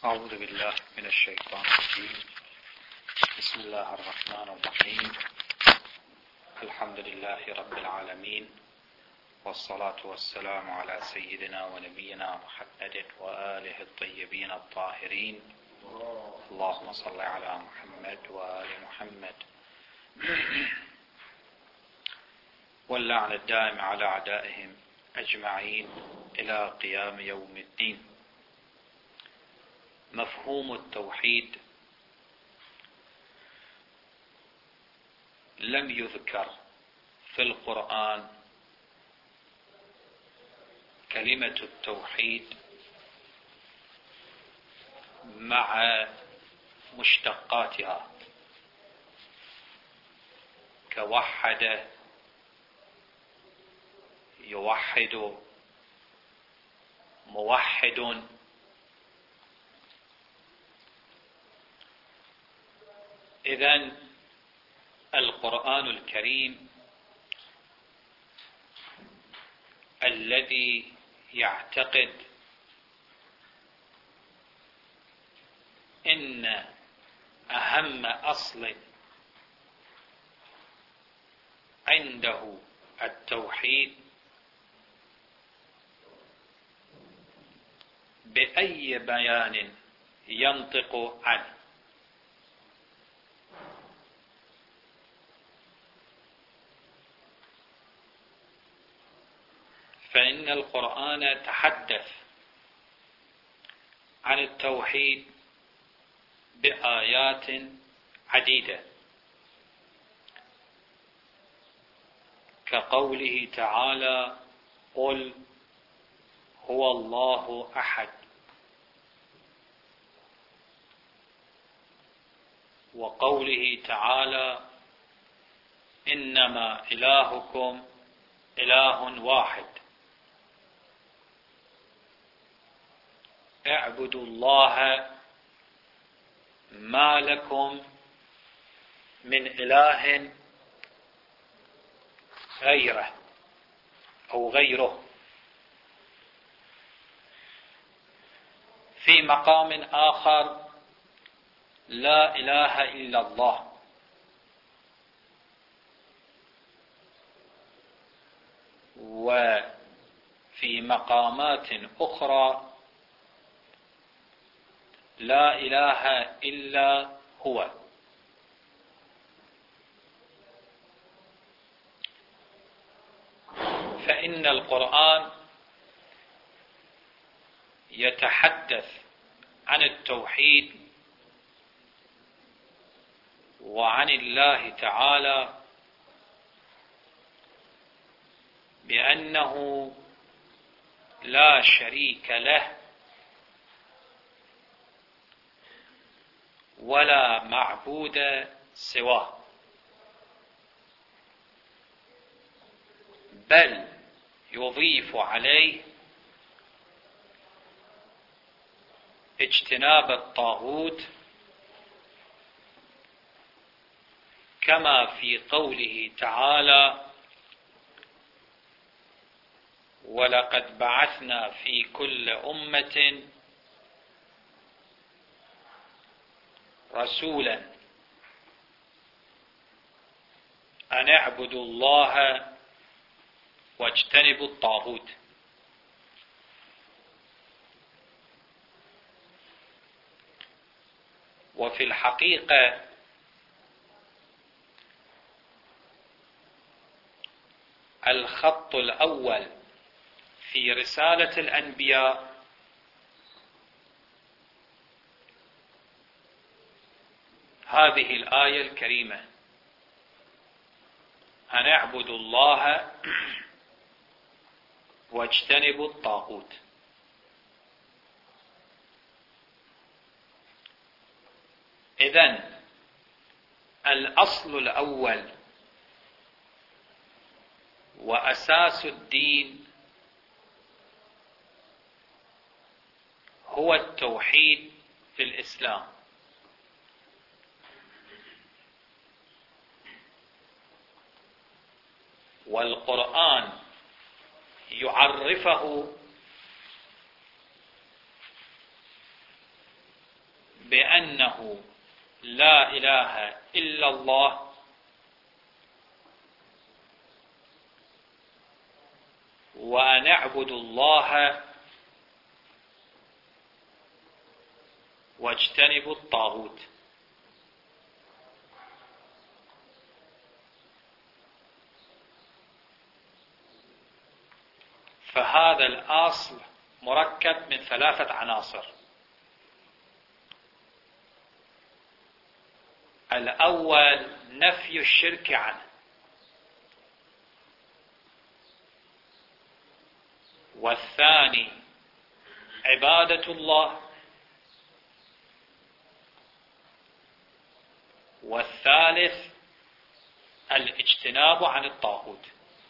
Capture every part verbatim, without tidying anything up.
أعوذ بالله من الشيطان الرجيم. بسم الله الرحمن الرحيم. الحمد لله رب العالمين، والصلاة والسلام على سيدنا ونبينا محمد وآله الطيبين الطاهرين. اللهم صل على محمد وآل محمد. واللعن الدائم على أعدائهم أجمعين إلى قيام يوم الدين. مفهوم التوحيد لم يذكر في القرآن كلمة التوحيد مع مشتقاتها كوحد، يوحد، موحد. إذن القرآن الكريم الذي يعتقد إن أهم أصل عنده التوحيد، بأي بيان ينطق عنه؟ فإن القرآن تحدث عن التوحيد بآيات عديدة، كقوله تعالى: قل هو الله أحد، وقوله تعالى: إنما إلهكم إله واحد، اعبدوا الله ما لكم من إله غيره أو غيره. في مقام آخر: لا إله إلا الله. وفي مقامات أخرى: لا إله إلا هو. فإن القرآن يتحدث عن التوحيد وعن الله تعالى بأنه لا شريك له ولا معبود سواه، بل يضيف عليه اجتناب الطاغوت، كما في قوله تعالى: ولقد بعثنا في كل أمة رسولا أن اعبدوا الله واجتنبوا الطاغوت. وفي الحقيقة الخط الأول في رسالة الأنبياء هذه الآية الكريمة: أن اعبدوا الله واجتنبوا الطاغوت. إذن الأصل الأول وأساس الدين هو التوحيد في الإسلام. والقرآن يعرفه بأنه لا إله إلا الله وأن اعبدوا الله واجتنبوا الطاغوت. فهذا الأصل مركب من ثلاثة عناصر: الأول نفي الشرك عنه، والثاني عبادة الله، والثالث الاجتناب عن الطاغوت.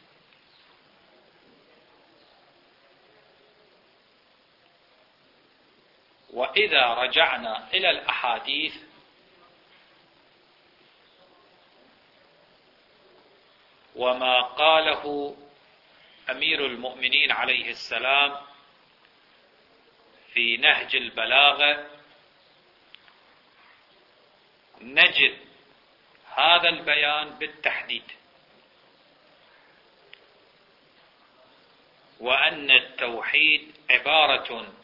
وإذا رجعنا إلى الأحاديث وما قاله أمير المؤمنين عليه السلام في نهج البلاغة، نجد هذا البيان بالتحديد، وأن التوحيد عبارة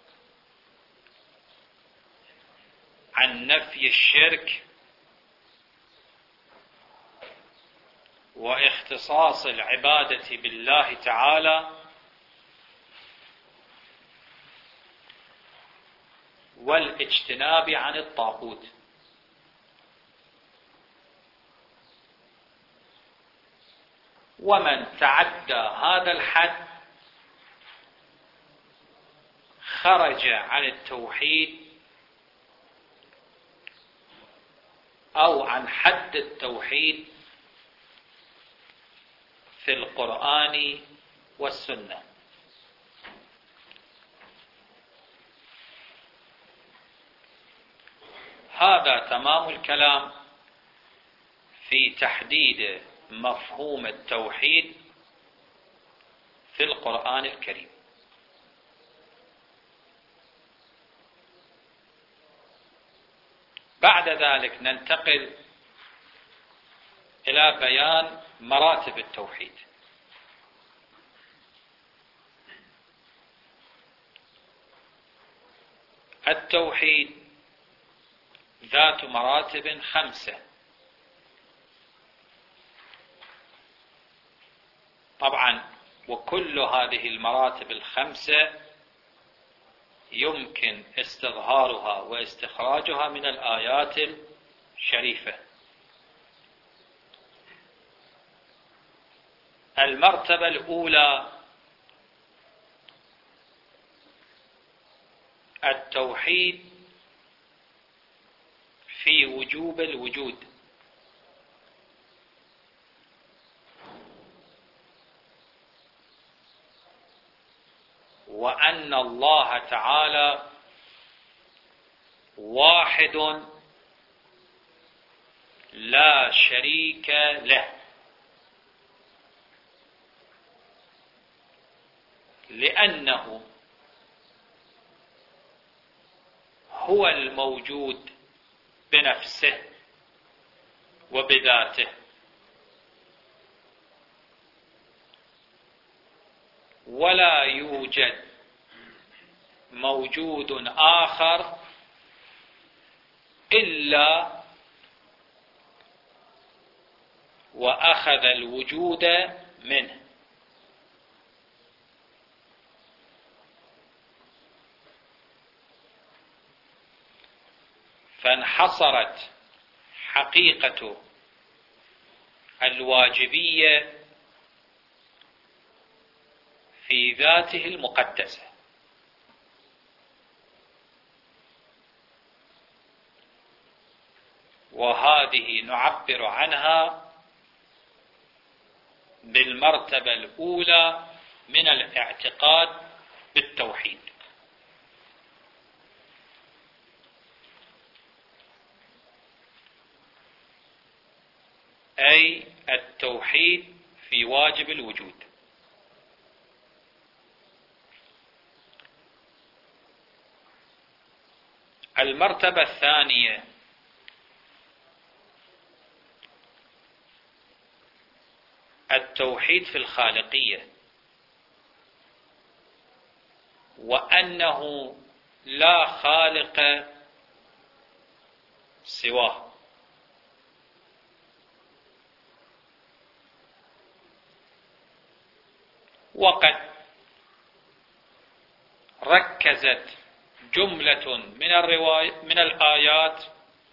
عن نفي الشرك واختصاص العبادة بالله تعالى والاجتناب عن الطاغوت. ومن تعدى هذا الحد خرج عن التوحيد أو عن حد التوحيد في القرآن والسنة. هذا تمام الكلام في تحديد مفهوم التوحيد في القرآن الكريم. بعد ذلك ننتقل إلى بيان مراتب التوحيد. التوحيد ذات مراتب خمسة. طبعا وكل هذه المراتب الخمسة يمكن استظهارها واستخراجها من الآيات الشريفة. المرتبة الأولى التوحيد في وجوب الوجود، وأن الله تعالى واحد لا شريك له، لأنه هو الموجود بنفسه وبذاته، ولا يوجد موجود آخر إلا وأخذ الوجود منه. فانحصرت حقيقة الواجبية في ذاته المقدسة، وهذه نعبر عنها بالمرتبة الأولى من الاعتقاد بالتوحيد. أي التوحيد في واجب الوجود. المرتبة الثانية التوحيد في الخالقية، وأنه لا خالق سواه. وقد ركزت جملة من الرواية من الآيات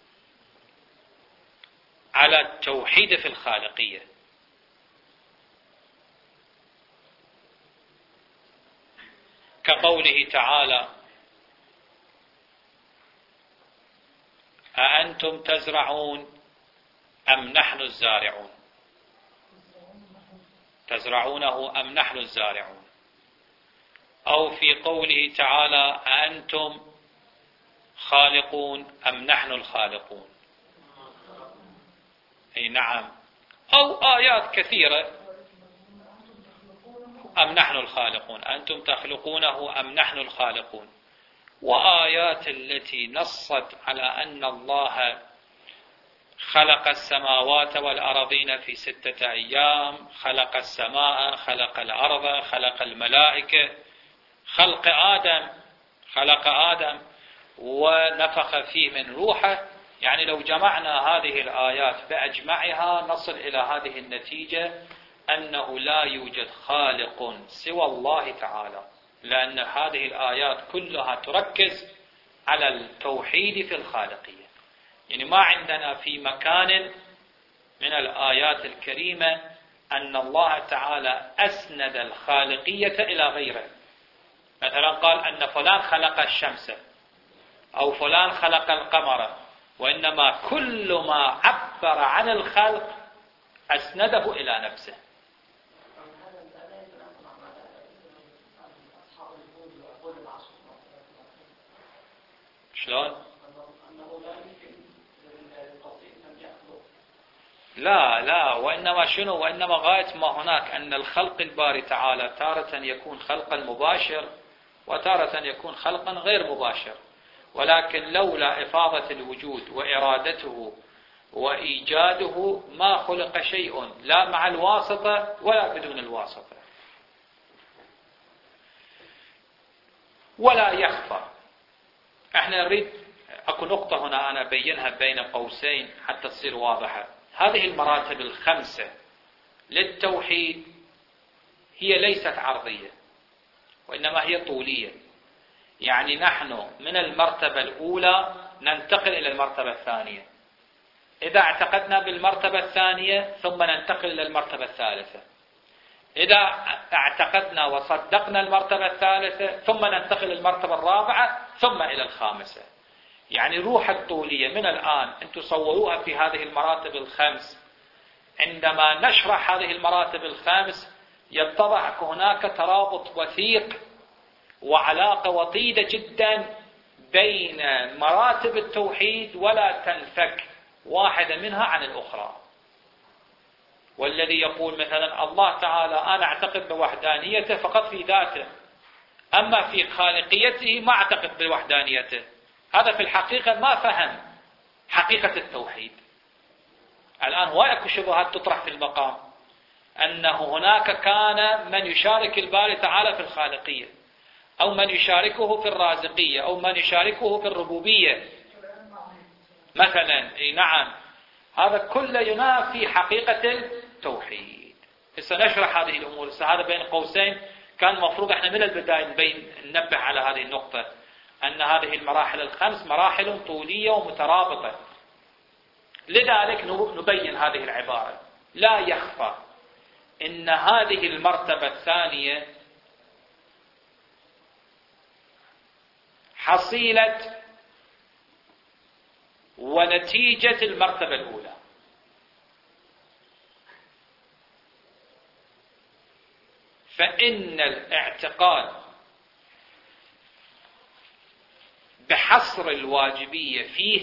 على التوحيد في الخالقية، كقوله تعالى: أأنتم تزرعون أم نحن الزارعون، تزرعونه أم نحن الزارعون. أو في قوله تعالى: أأنتم خالقون أم نحن الخالقون. أي نعم. أو آيات كثيرة: أم نحن الخالقون، أنتم تخلقونه أم نحن الخالقون. وآيات التي نصت على أن الله خلق السماوات والأرضين في ستة أيام، خلق السماء، خلق الأرض، خلق الملائكة، خلق آدم، خلق آدم ونفخ فيه من روحه. يعني لو جمعنا هذه الآيات بأجمعها نصل إلى هذه النتيجة، أنه لا يوجد خالق سوى الله تعالى، لأن هذه الآيات كلها تركز على التوحيد في الخالقية. يعني ما عندنا في مكان من الآيات الكريمة أن الله تعالى أسند الخالقية إلى غيره، مثلا قال أن فلان خلق الشمس أو فلان خلق القمر، وإنما كل ما عبر عن الخلق أسنده إلى نفسه. شلون؟ لا لا، وإنما شنو؟ وإنما غاية ما هناك أن الخلق الباري تعالى تارة يكون خلقا مباشر وتارة يكون خلقا غير مباشر، ولكن لولا إفاضة الوجود وإرادته وإيجاده ما خلق شيء، لا مع الواسطة ولا بدون الواسطة. ولا يخفى. احنا نريد اكو نقطة هنا انا ابينها بين قوسين حتى تصير واضحة. هذه المراتب الخمسة للتوحيد هي ليست عرضية، وإنما هي طولية. يعني نحن من المرتبة الأولى ننتقل إلى المرتبة الثانية، إذا اعتقدنا بالمرتبة الثانية ثم ننتقل إلى المرتبة الثالثة، إذا اعتقدنا وصدقنا المرتبة الثالثة ثم ننتقل إلى المرتبة الرابعة ثم إلى الخامسة. يعني روح الطولية من الآن أنتم صوروها في هذه المراتب الخمس. عندما نشرح هذه المراتب الخمس يتضح هناك ترابط وثيق وعلاقة وطيدة جدا بين مراتب التوحيد، ولا تنفك واحدة منها عن الأخرى. والذي يقول مثلا الله تعالى أنا أعتقد بوحدانيته فقط في ذاته، أما في خالقيته ما أعتقد بوحدانيته، هذا في الحقيقة ما فهم حقيقة التوحيد. الآن هواي شبهات تطرح في المقام أنه هناك كان من يشارك الباري تعالى في الخالقية، أو من يشاركه في الرازقية، أو من يشاركه في الربوبية مثلا. اي نعم، هذا كله ينافي حقيقة التوحيد. سنشرح هذه الأمور. هذا بين قوسين كان المفروض احنا من البداية نبين ننبه على هذه النقطة، أن هذه المراحل الخمس مراحل طولية ومترابطة. لذلك نبين هذه العبارة: لا يخفى إن هذه المرتبة الثانية حصيلة ونتيجة المرتبة الأولى. فإن الاعتقاد بحصر الواجبية فيه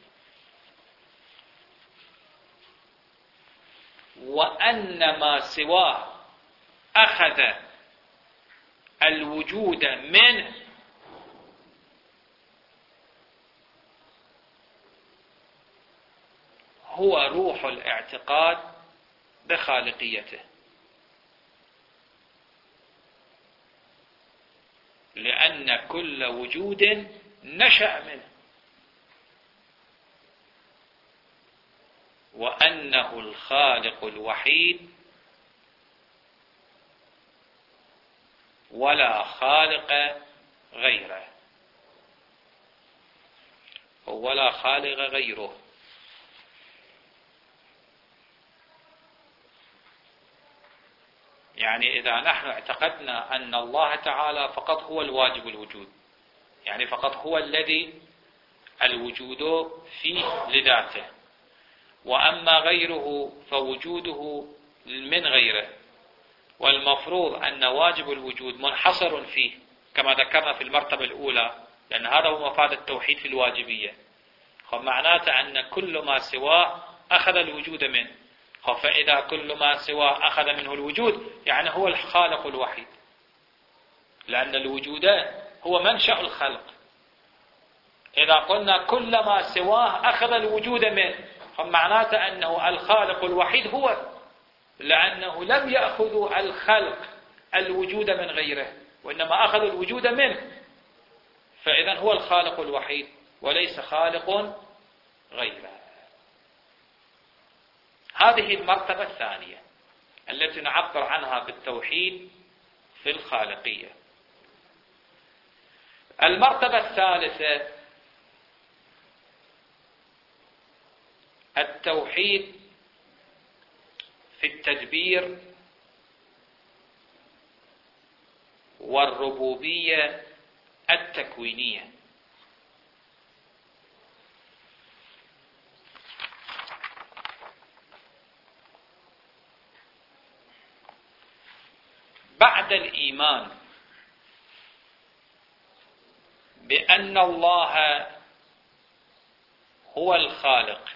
وأن ما سواه أخذ الوجود منه هو روح الاعتقاد بخالقيته، لأن كل وجود نشأ منه، وأنه الخالق الوحيد ولا خالق غيره، ولا خالق غيره. يعني إذا نحن اعتقدنا أن الله تعالى فقط هو الواجب الوجود، يعني فقط هو الذي الوجود فيه لذاته، وأما غيره فوجوده من غيره، والمفروض أن واجب الوجود منحصر فيه كما ذكرنا في المرتبة الأولى، لأن هذا هو مفاد التوحيد في الواجبية. فمعناته أن كل ما سواه أخذ الوجود منه، فإذا كل ما سواه أخذ منه الوجود يعني هو الخالق الوحيد، لأن الوجود هو منشأ الخلق. إذا قلنا كل ما سواه أخذ الوجود منه، فمعناته أنه الخالق الوحيد هو، لأنه لم يأخذ الخلق الوجود من غيره، وإنما أخذ الوجود منه، فإذا هو الخالق الوحيد وليس خالق غيره. هذه المرتبة الثانية التي نعبر عنها بالتوحيد في الخالقية. المرتبة الثالثة التوحيد في التدبير والربوبية التكوينية. بعد الإيمان بأن الله هو الخالق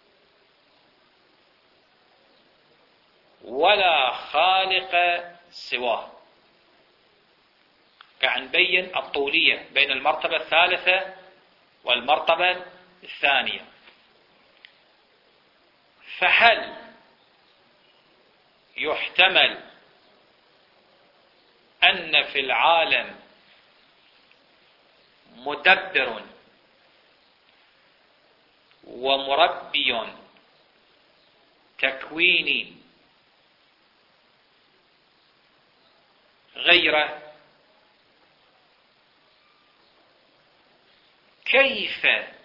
ولا خالق سواه، كأن نبين الطولية بين المرتبة الثالثة والمرتبة الثانية. فهل يحتمل أن في العالم مدبر ومربي تكويني غيره؟ كيف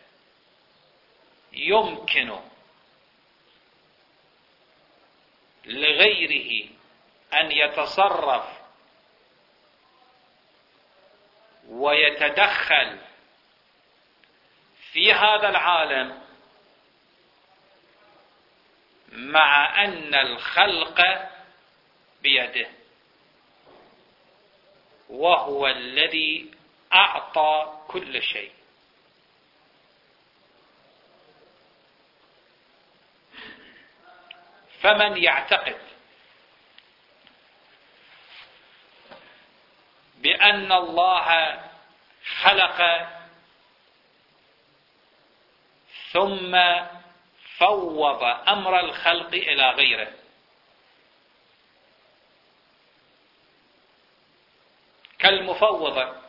يمكن لغيره أن يتصرف ويتدخل في هذا العالم مع أن الخلق بيده، وهو الذي أعطى كل شيء؟ فمن يعتقد بأن الله خلق ثم فوض أمر الخلق إلى غيره، كالمفوضة،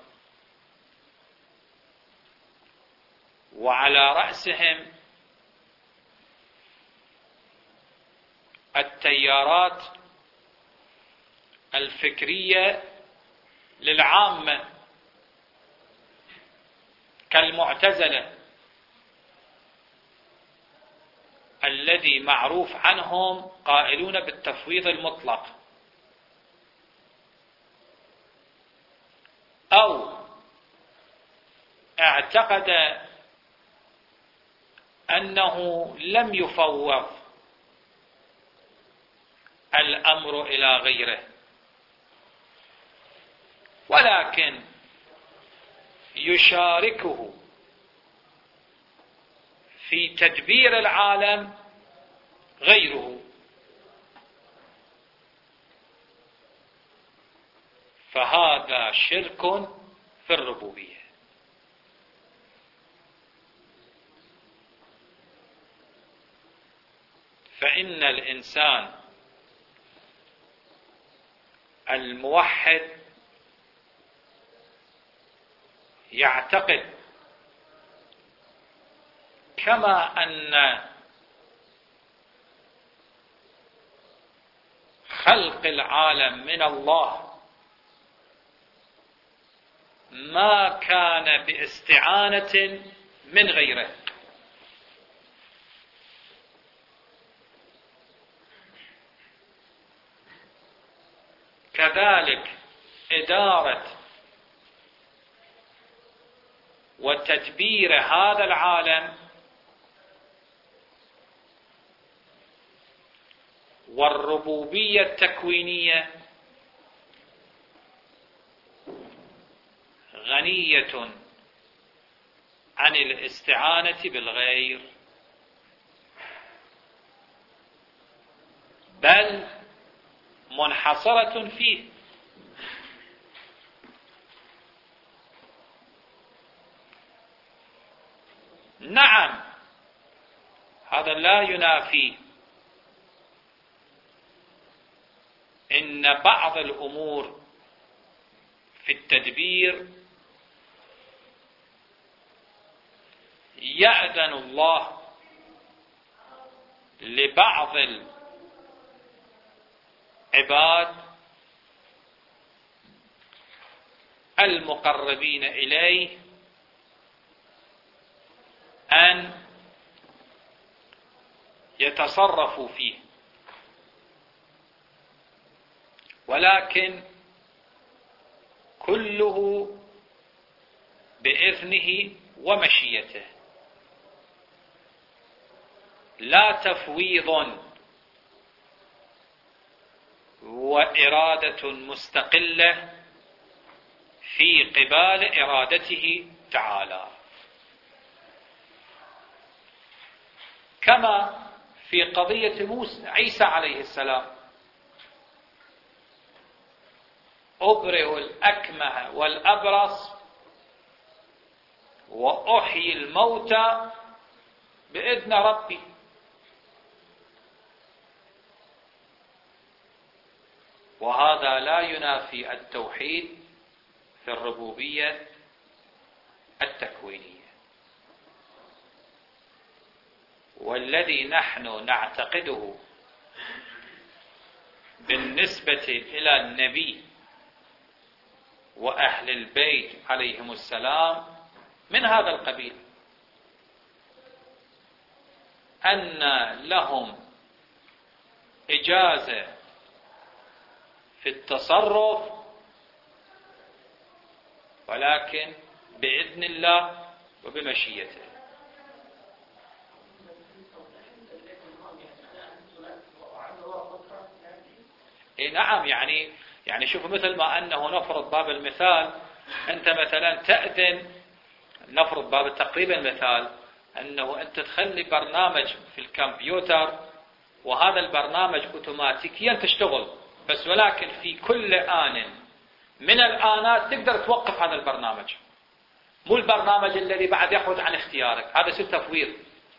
وعلى رأسهم التيارات الفكرية للعامة كالمعتزلة الذي معروف عنهم قائلون بالتفويض المطلق، أو اعتقد أنه لم يفوض الأمر إلى غيره، ولكن يشاركه في تدبير العالم غيره، فهذا شرك في الربوبية. فإن الإنسان الموحد يعتقد كما أن خلق العالم من الله ما كان باستعانة من غيره، كذلك إدارة وتدبير هذا العالم والربوبية التكوينية غنية عن الاستعانة بالغير، بل منحصرة فيه. نعم، هذا لا ينافي إن بعض الأمور في التدبير يأذن الله لبعض العباد المقربين إليه أن يتصرفوا فيه، ولكن كله بإذنه ومشيته، لا تفويض وإرادة مستقلة في قبال إرادته تعالى، كما في قضية موسى عيسى عليه السلام: أبرئ الأكمه والأبرص وأحيي الموتى بإذن ربي. وهذا لا ينافي التوحيد في الربوبية التكوينية. والذي نحن نعتقده بالنسبة إلى النبي وأهل البيت عليهم السلام من هذا القبيل، أن لهم إجازة في التصرف، ولكن بإذن الله وبمشيته. إيه نعم، يعني يعني شوفوا، مثل ما أنه نفرض باب المثال، أنت مثلا تأذن، نفرض باب تقريبا المثال، أنه أنت تخلي برنامج في الكمبيوتر وهذا البرنامج أوتوماتيكيا تشتغل، بس ولكن في كل آن من الآنات تقدر توقف هذا البرنامج، مو البرنامج الذي بعد يخرج عن اختيارك. هذا اسمه تفويض.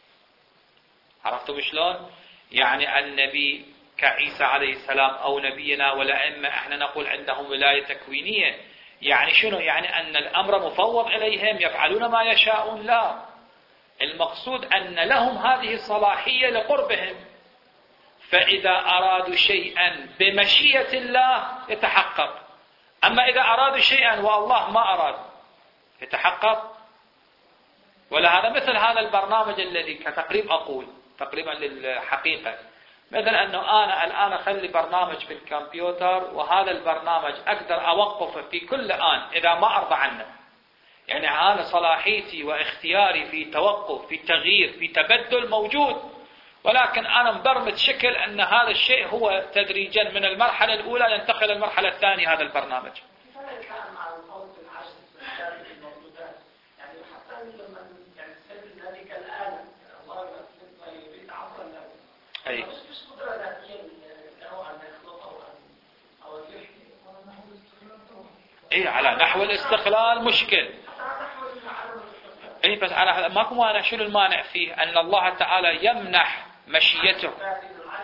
عرفتم شلون؟ يعني النبي كعيسى عليه السلام أو نبينا والأئمة احنا نقول عندهم ولاية تكوينية، يعني شنو؟ يعني أن الأمر مفوض إليهم يفعلون ما يشاءون؟ لا، المقصود أن لهم هذه الصلاحية لقربهم، فإذا أرادوا شيئا بمشيئة الله يتحقق، أما إذا أرادوا شيئا والله ما أراد يتحقق. ولهذا مثل هذا البرنامج الذي كتقريب أقول تقريبا للحقيقة، مثل أنه أنا الآن أخلي برنامج في الكمبيوتر وهذا البرنامج أقدر أوقفه في كل آن إذا ما أرضى عنه، يعني أنا صلاحيتي واختياري في توقف، في تغيير، في تبدل موجود، ولكن أنا مبرمج شكل أن هذا الشيء هو تدريجا من المرحلة الأولى ينتقل المرحلة الثانية هذا البرنامج. أي إيه على نحو الاستقلال مشكل. إيه بس على ماكو مانع. شنو المانع فيه؟ أن الله تعالى يمنح مشيته.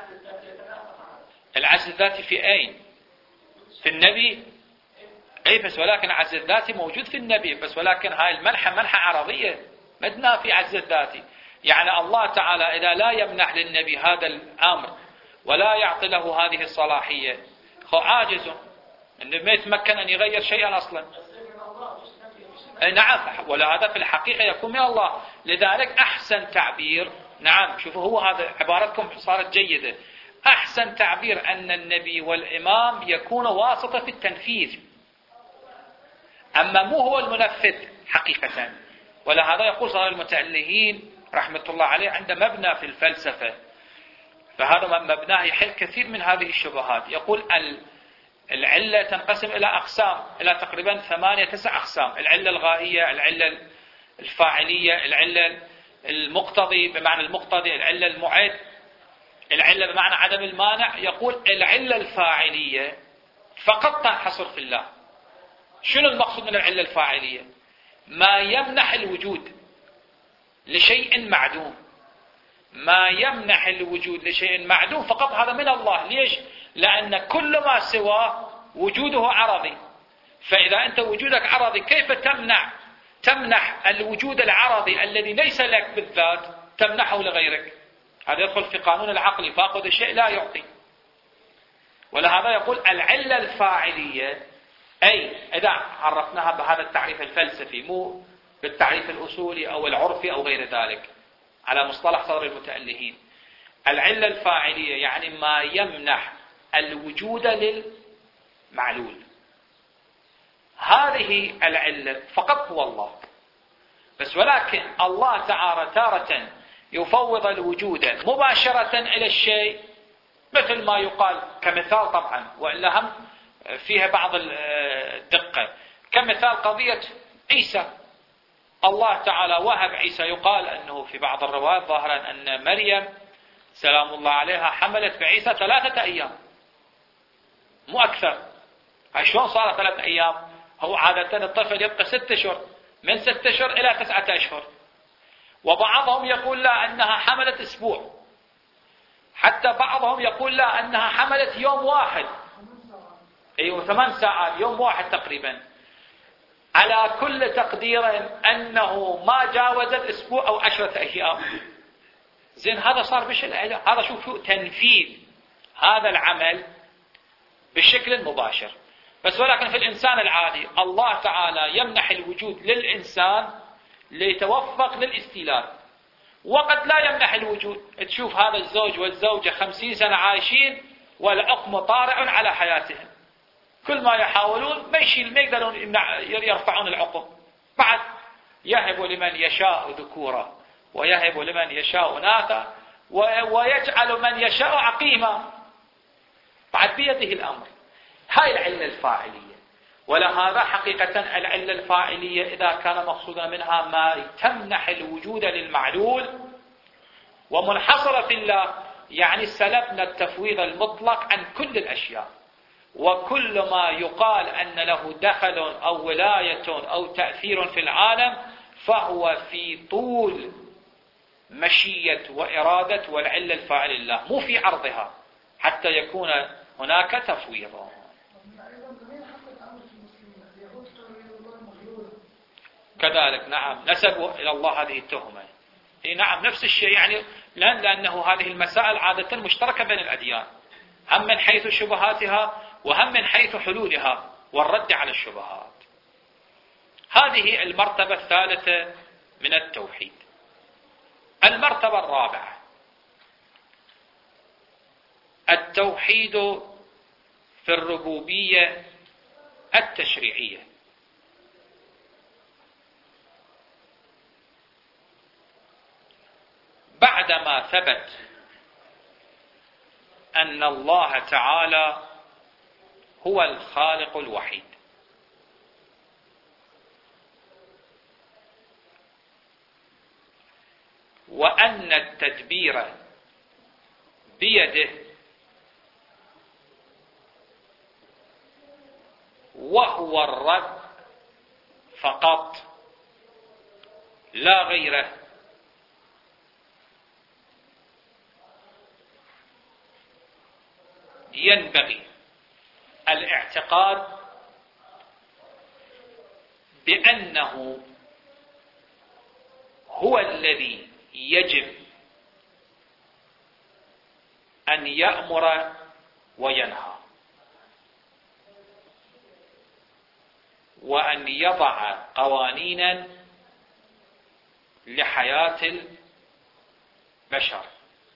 العجز الذاتي في أين؟ في النبي. أي بس ولكن العجز الذاتي موجود في النبي، بس ولكن هاي المنحة منحة عرضية، ما تنافي عجز الذاتي. يعني الله تعالى إذا لا يمنح للنبي هذا الأمر ولا يعطي له هذه الصلاحية، هو عاجز، إنه ما يتمكن أن يغير شيئا أصلا. أي نعم، ولهذا في الحقيقة يكون من الله. لذلك أحسن تعبير، نعم شوفوا هو هذا عبارتكم صارت جيدة، أحسن تعبير أن النبي والإمام يكون واسطة في التنفيذ، أما مو هو المنفذ حقيقة. ولهذا يقول صار المتألهين رحمة الله عليه عند مبنى في الفلسفة، فهذا مبناه يحل كثير من هذه الشبهات. يقول العلة تنقسم إلى أقسام، إلى تقريبا ثمانية تسع أقسام: العلة الغائية، العلة الفاعلية، العلة المقتضي بمعنى المقتضي، العلة المعد، العلة بمعنى عدم المانع. يقول العلة الفاعلية فقط تنحصر في الله. شنو المقصود من العلة الفاعلية؟ ما يمنح الوجود لشيء معدوم، ما يمنح الوجود لشيء معدوم فقط هذا من الله. ليش؟ لأن كل ما سواه وجوده عرضي، فإذا أنت وجودك عرضي كيف تمنع تمنح الوجود العرضي الذي ليس لك بالذات تمنحه لغيرك؟ هذا يدخل في قانون العقل، فاقد الشيء لا يعطي. ولهذا يقول العلة الفاعلية، أي إذا عرفناها بهذا التعريف الفلسفي مو بالتعريف الأصولي أو العرفي أو غير ذلك على مصطلح صدر المتألهين، العلة الفاعلية يعني ما يمنح الوجود للمعلول. هذه العلة فقط هو الله، بس ولكن الله تعالى تارة يفوض الوجود مباشرة إلى الشيء، مثل ما يقال كمثال طبعا، وإلا هم فيها بعض الدقة، كمثال قضية عيسى. الله تعالى وهب عيسى، يقال أنه في بعض الروايات ظاهرا أن مريم سلام الله عليها حملت بعيسى ثلاثة أيام مو أكثر. شلون صار ثلاثة أيام؟ هو عادة الطفل يبقى ست أشهر، من ست أشهر إلى تسعة أشهر، وبعضهم يقول لا أنها حملت أسبوع، حتى بعضهم يقول لا أنها حملت يوم واحد، أيوة ثمان ساعات، يوم واحد تقريبا. على كل تقدير أنه ما جاوز الأسبوع أو عشرة أيام. زين هذا صار بشكل، هذا شوفوا تنفيذ هذا العمل بالشكل المباشر. بس ولكن في الإنسان العادي الله تعالى يمنح الوجود للإنسان ليتوفق للاستيلاد، وقد لا يمنح الوجود. تشوف هذا الزوج والزوجة خمسين سنة عايشين والعقم طارع على حياتهم، كل ما يحاولون ما يشيل، ما يقدرون يرفعون العقم. بعد يهب لمن يشاء ذكورا ويهب لمن يشاء إناثا ويجعل من يشاء عقيما، بعد بيده الأمر. هاي العلة الفاعلية. ولهذا حقيقة العلة الفاعلية إذا كان مقصودا منها ما تمنح الوجود للمعلول ومنحصرة في الله، يعني سلبنا التفويض المطلق عن كل الأشياء، وكل ما يقال أن له دخل أو ولاية أو تأثير في العالم فهو في طول مشية وإرادة والعلة الفاعل الله، مو في عرضها حتى يكون هناك تفويض. كذلك نعم نسبوا إلى الله هذه التهمة. إيه نعم نفس الشيء، يعني لأن لأنه هذه المسائل عادة مشتركة بين الأديان، هم من حيث شبهاتها وهم من حيث حلولها والرد على الشبهات. هذه المرتبة الثالثة من التوحيد. المرتبة الرابعة التوحيد في الربوبية التشريعية. بعدما ثبت أن الله تعالى هو الخالق الوحيد، وأن التدبير بيده، وهو الرد فقط لا غيره، ينبغي الاعتقاد بأنه هو الذي يجب أن يأمر وينهى، وأن يضع قوانينا لحياة البشر.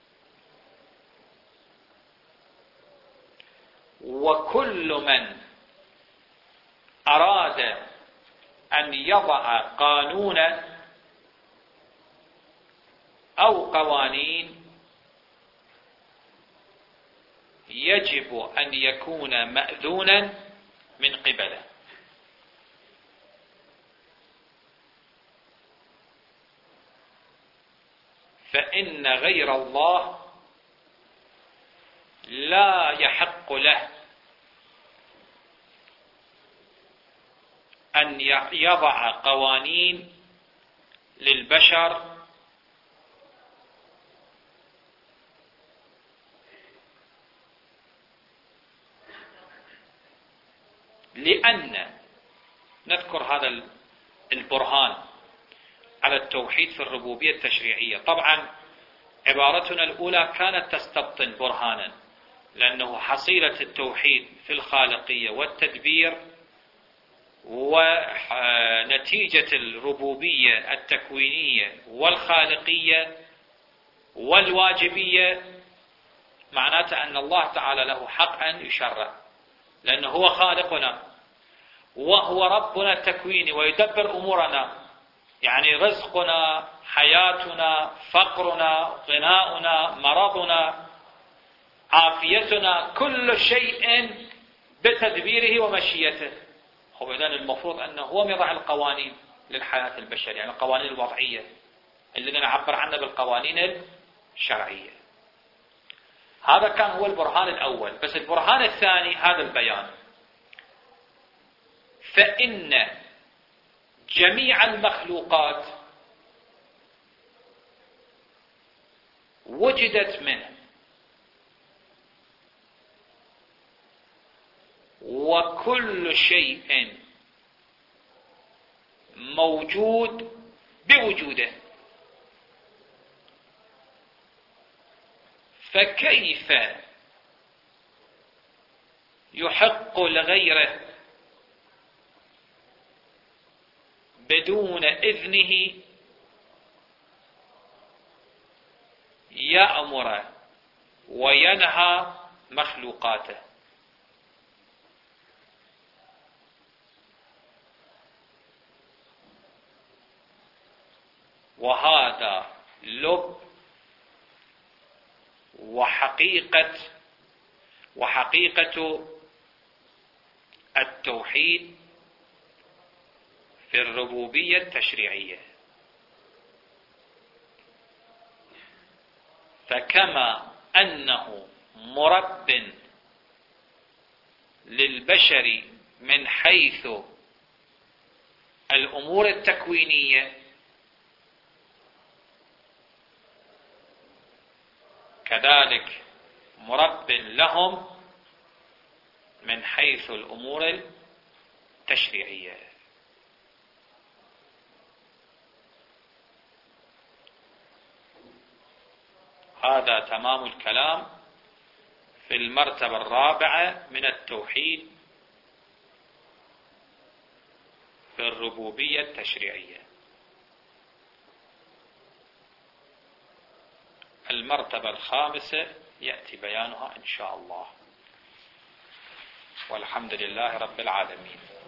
وكل من أراد أن يضع قانونا أو قوانين يجب أن يكون مأذونا من قبله. فإن غير الله لا يحق له أن يضع قوانين للبشر لأن نذكر هذا البرهان على التوحيد في الربوبية التشريعية. طبعا عبارتنا الأولى كانت تستبطن برهانا، لأنه حصيلة التوحيد في الخالقية والتدبير ونتيجة الربوبية التكوينية والخالقية والواجبية معناته أن الله تعالى له حق أن يشرع، لأنه هو خالقنا وهو ربنا التكويني ويدبر أمورنا، يعني رزقنا، حياتنا، فقرنا، غناؤنا، مرضنا، عافيتنا، كل شيء بتدبيره ومشيته. هو إذن المفروض أنه هو يضع القوانين للحياة البشرية، يعني القوانين الوضعية اللي نعبر عنها بالقوانين الشرعية. هذا كان هو البرهان الأول. بس البرهان الثاني هذا البيان: فإن جميع المخلوقات وجدت منه، وكل شيء موجود بوجوده، فكيف يحق لغيره بدون إذنه يأمر وينهى مخلوقاته؟ وهذا لب وحقيقة وحقيقة التوحيد في الربوبية التشريعية. فكما أنه مرب للبشر من حيث الأمور التكوينية، كذلك مرب لهم من حيث الأمور التشريعية. هذا تمام الكلام في المرتبة الرابعة من التوحيد في الربوبية التشريعية. المرتبة الخامسة يأتي بيانها إن شاء الله، والحمد لله رب العالمين.